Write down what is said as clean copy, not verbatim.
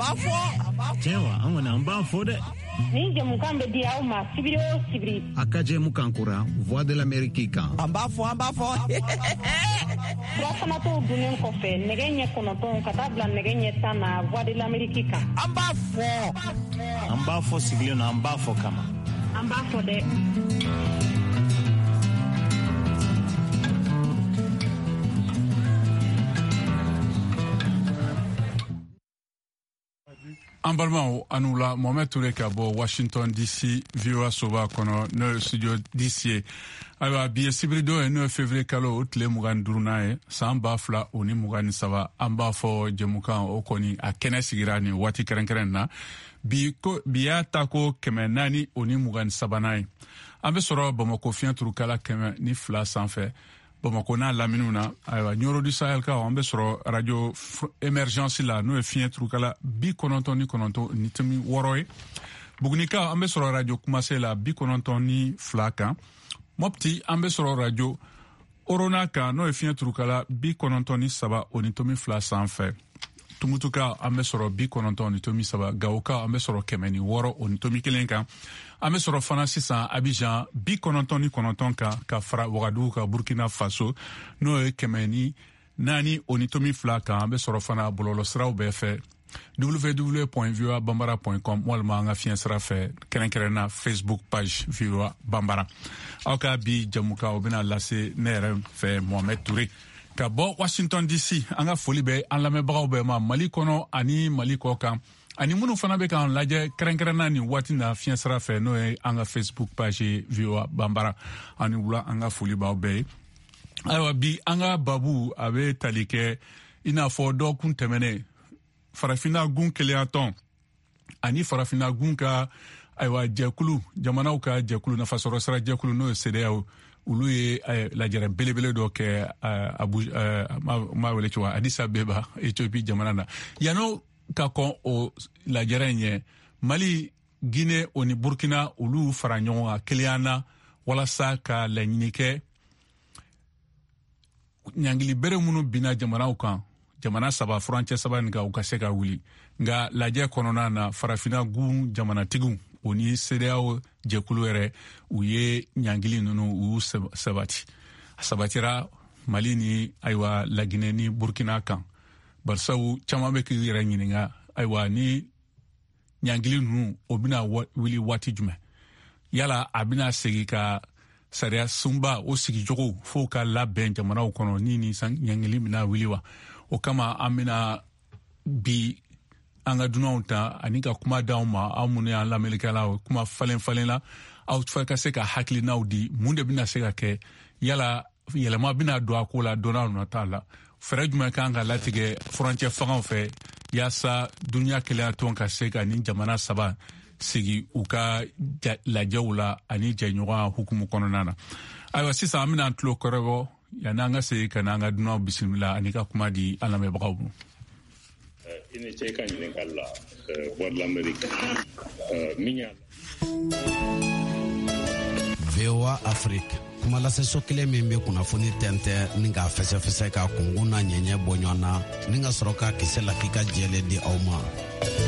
Cewa an wani an ba fo de. Ni jamukan be di aw ma sibiri o sibiri. Akaje mukankura Voix de l'Amérique kan. An b'a fɔ. Furafana to dunnen kɔfɛ nɛgɛ ɲɛ 9 ka taa bila nɛgɛ ɲɛ 10 na Voix de l'Amérique kan. An b'a fɔ. An b'a fɔ sigilen na an b'a fɔ kama. An b'a fɔ dɛ. An balimaw an'u la Mohamed Touré ka bɔ Washington DC VOA soba kɔnɔ n'o ye studio DC ye. Ayiwa bi ye sibiridon ye n'o ye février kalo o tile 25nan ye san 2023 an b'a fɔ jɛmukan o kɔni a kɛnɛ sigira nin waati kɛrɛnkɛrɛn na bi y'a ta ko 423nan ye. An bɛ sɔrɔ Bamako fiɲɛ turukala 102 sanfɛ Bamako n'a laminiw na. Ayiwa Nioro du Sahel ka an bɛ sɔrɔ radio émergence la n'o ye fiɲɛ turukala 99.6 ye. Bugunika an bɛ sɔrɔ radio Kumase la 92 kan. Mopti an bɛ sɔrɔ radio Orona kan n'o ye fiɲɛ turukala 93.2 sanfɛ. Tumutuka an bɛ sɔrɔ 93.3 Gawoka an bɛ sɔrɔ 106.1 kan. An bɛ sɔrɔ fana sisan Abidjan 99.9 kan ka fara Wagadugu ka Burkina Faso n'o ye 104.2 kan. An bɛ sɔrɔ fana bɔlɔlɔsiraw bɛɛ fɛ www.voabambara.com walima an ka fiɲɛ sira fɛ kɛrɛnkɛrɛnna Facebook page VOA Bambara. Aw ka bi jamuka o bɛna lase ne yɛrɛ fɛ Mohamed Touré ka bɔ Washington DC. An ka foli bɛ an lamɛnbagaw bɛɛ ma Mali kɔnɔ ani Mali kɔ kan ani minnu fana bɛ k'an lajɛ kɛrɛnkɛrɛnna nin waati na fiɲɛ sira fɛ n'o ye an ka Facebook page VOA Bambara. Ani wula an ka foli b'aw bɛɛ ye. Ayiwa bi an ka babu a bɛ tali kɛ i n'a fɔ dɔgɔkun tɛmɛnen farafina gun kelenya tɔn ani farafina gun ka ayiwa jɛkulu jamanaw ka jɛkulu nafasɔrɔ sira jɛkulu n'o ye CEDEAO olu ye lajɛrɛ belebele dɔ kɛ ma wele cogo Addis Abeba Ethiopie jamana na yan'o ka kɔn o lajɛrɛ in ye Mali Guinée o ni Burkina olu fara ɲɔgɔn kan kelenya na walasa ka laɲini kɛ ɲangili bere minnu binna jamanaw kan jamana saba furancɛ saba nin kan u ka se ka wuli nka lajɛ kɔnɔna na farafina gun jamanatigiw o ni CEDEAO jɛkulu yɛrɛ u ye ɲangili ninnu u y'u sabati a sabatira Mali ni ayiwa Laginɛ ni Burkina kan barisabu caman bɛ k'i yɛrɛ ɲininka ayiwa ni ɲangili ninnu o bɛna wuli waati jumɛn yala a bɛna segin ka sariya sunba o sigicogo fo ka labɛn jamanaw kɔnɔ ni ɲangili bɛna wuli wa o kama an bɛna bi an ka dunanw ta ani ka kuma d'anw ma aw minnu y'an lamɛnnikɛlaw kuma falen la aw fɛ ka se ka hakilinaw di mun de bɛna se ka kɛ yala yɛlɛma bɛna don a ko la don n'a nata la fɛɛrɛ jumɛn kan ka latigɛ furancɛ fangaw fɛ yaasa duniya kelenya tɔn ka se ka nin jamana saba sigi u ka lajɛw la ani jɛɲɔgɔnya hukumu kɔnɔna na. Ayiwa sisan an bɛna an tulo kɔrɔbɔ yanni an ka segin ka na an ka dunanw bisimila ani ka kuma di an lamɛnbagaw ma. I ni ce ka ɲininkali la Voix de l'Amérique min y'a VOA Afrique kumalaseso kelen min bɛ kunnafoni tɛntɛn ni k'a fɛsɛfɛsɛ ka kungun n'a ɲɛɲɛ bɔ ɲɔgɔn na ni ka sɔrɔ ka kisɛ la k'i ka jɛlen di aw ma.